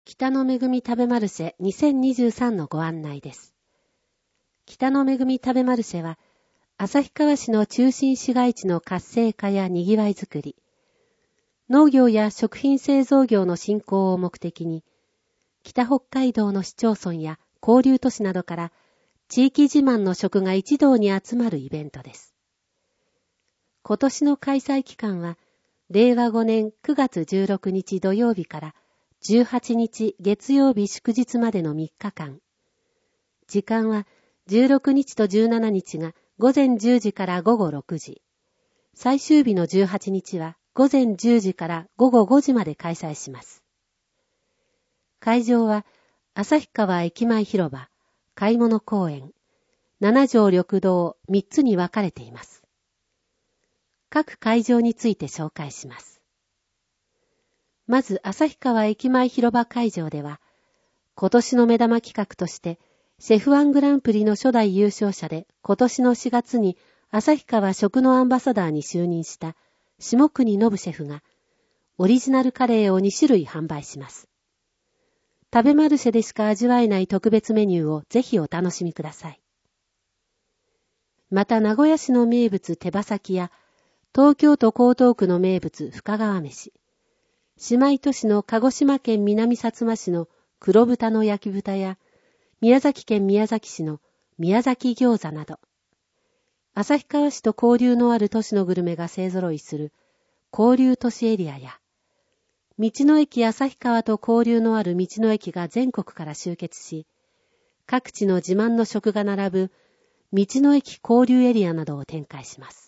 北の恵み食べマルシェ2023のご案内です。北の恵み食べマルシェは、旭川市の中心市街地の活性化や賑わいづくり、農業や食品製造業の振興を目的に、北北海道の市町村や交流都市などから地域自慢の食が一堂に集まるイベントです。今年の開催期間は、令和5年9月16日土曜日から18日月曜日祝日までの3日間。時間は16日と17日が午前10時から午後6時。最終日の18日は午前10時から午後5時まで開催します。会場は旭川駅前広場、買い物公園、七条緑道3つに分かれています。各会場について紹介します。まず、旭川駅前広場会場では、今年の目玉企画として、シェフワングランプリの初代優勝者で、今年の4月に旭川食のアンバサダーに就任した下國信シェフが、オリジナルカレーを2種類販売します。食べマルシェでしか味わえない特別メニューをぜひお楽しみください。また、名古屋市の名物手羽先や、東京都江東区の名物深川飯、姉妹都市の鹿児島県南薩摩市の黒豚の焼き豚や、宮崎県宮崎市の宮崎餃子など、旭川市と交流のある都市のグルメが勢揃いする交流都市エリアや、道の駅旭川と交流のある道の駅が全国から集結し、各地の自慢の食が並ぶ道の駅交流エリアなどを展開します。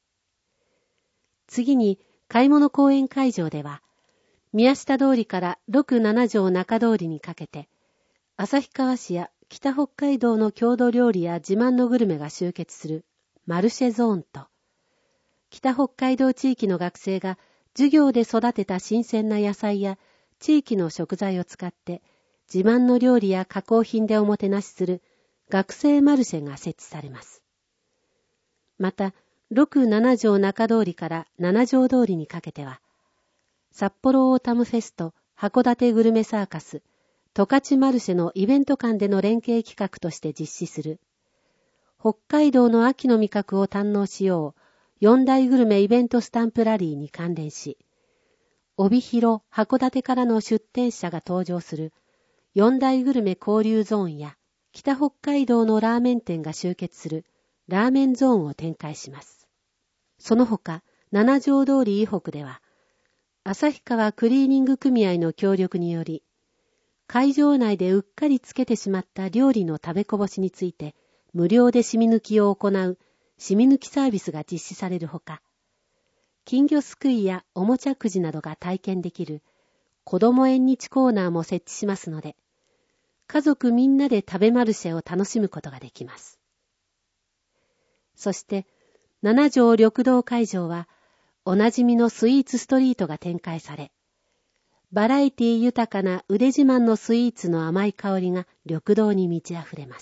次に、買い物公園会場では、宮下通りから6、7条中通りにかけて、旭川市や北北海道の郷土料理や自慢のグルメが集結するマルシェゾーンと、北北海道地域の学生が授業で育てた新鮮な野菜や地域の食材を使って自慢の料理や加工品でおもてなしする学生マルシェが設置されます。また、6、7条中通りから7条通りにかけては、札幌オータムフェスト、函館グルメサーカス、十勝マルシェのイベント間での連携企画として実施する、北海道の秋の味覚を堪能しよう、4大グルメイベントスタンプラリーに関連し、帯広、函館からの出店者が登場する、4大グルメ交流ゾーンや、北北海道のラーメン店が集結する、ラーメンゾーンを展開します。その他、七条通り以北では、旭川クリーニング組合の協力により、会場内でうっかりつけてしまった料理の食べこぼしについて、無料で染み抜きを行う染み抜きサービスが実施されるほか、金魚すくいやおもちゃくじなどが体験できる子ども縁日コーナーも設置しますので、家族みんなで食べマルシェを楽しむことができます。そして、七条緑道会場は、おなじみのスイーツストリートが展開され、バラエティ豊かな腕自慢のスイーツの甘い香りが緑道に満ち溢れます。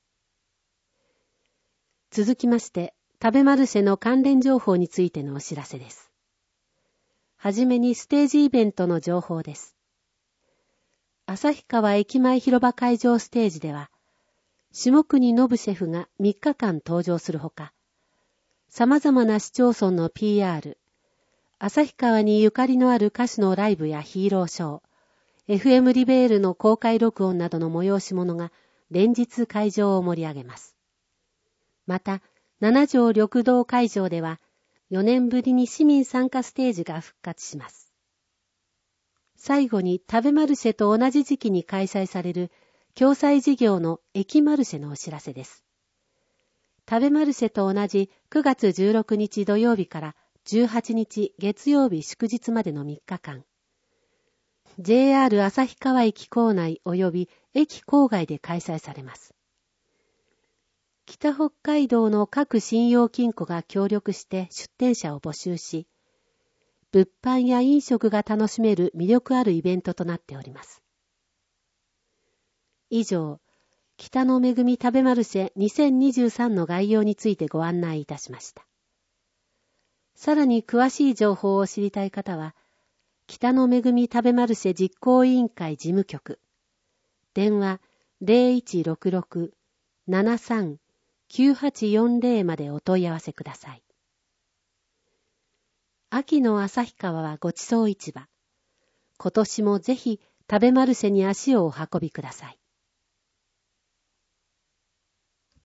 続きまして、食べマルシェの関連情報についてのお知らせです。はじめにステージイベントの情報です。旭川駅前広場会場ステージでは、下國信シェフが3日間登場するほか、様々な市町村の PR、旭川にゆかりのある歌手のライブやヒーローショー、FM リベールの公開録音などの催し物が連日会場を盛り上げます。また、七条緑道会場では、4年ぶりに市民参加ステージが復活します。最後に食べマルシェと同じ時期に開催される共催事業の駅マルシェのお知らせです。食べマルシェと同じ9月16日土曜日から18日月曜日祝日までの3日間、JR 旭川駅構内及び駅構外で開催されます。北北海道の各信用金庫が協力して出店者を募集し、物販や飲食が楽しめる魅力あるイベントとなっております。以上、北の恵み食べマルシェ2023の概要についてご案内いたしました。さらに詳しい情報を知りたい方は、 北の恵み食べマルシェ実行委員会事務局。電話0166-73-9840までお問い合わせください。秋の旭川はごちそう市場。今年もぜひ食べマルシェに足をお運びください。